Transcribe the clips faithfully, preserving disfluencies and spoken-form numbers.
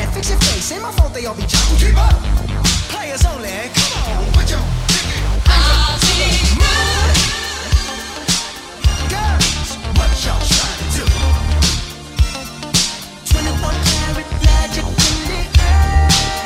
mad? Fix your face. Ain't my fault they all be jocking. Keep up. Players only. Come on, put your I'll be good. Girls, what y'all trying to do? twenty-one karat magic in the air.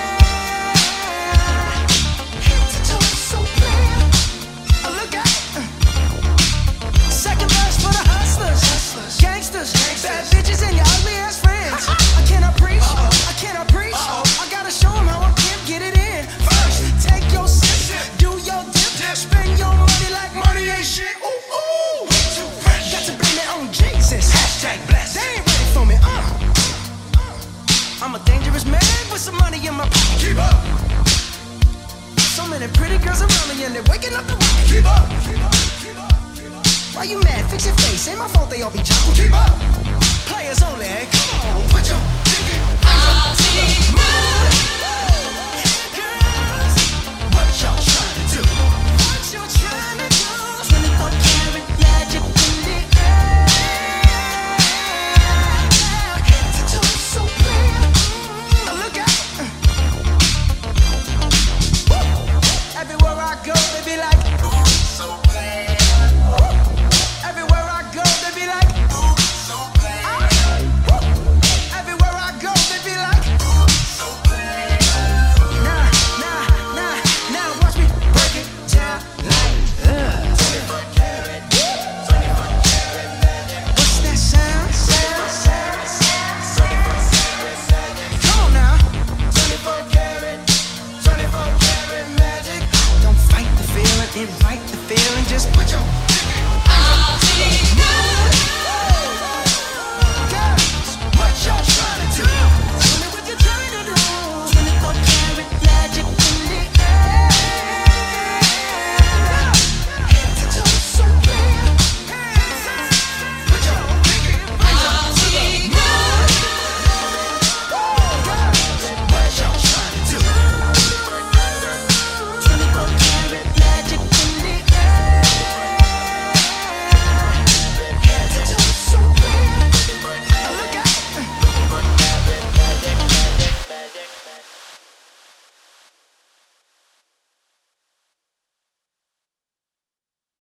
Head to toe so clear. Oh, look out. Second verse for the hustlers, hustlers. Gangsters, gangsters, bad bitches and your ugly ass friends. I cannot preach, Uh-oh. I cannot preach. Uh-oh. I gotta show them how I can get it in. First, take your sip, do your dip, dip, spend your money like money ain't shit. Ooh, ooh, too fresh. Got to blame it on Jesus. Hashtag blessed. They ain't ready for me. Uh. I'm a dangerous man with some money in my pocket. Keep up. So many pretty girls around me and they're waking up the rocket. Keep up. Keep up. Keep up. Keep up. Why you mad? Fix your face. Ain't my fault they all be jocking. Keep up. Players only. Come on, put your ticket. I'll be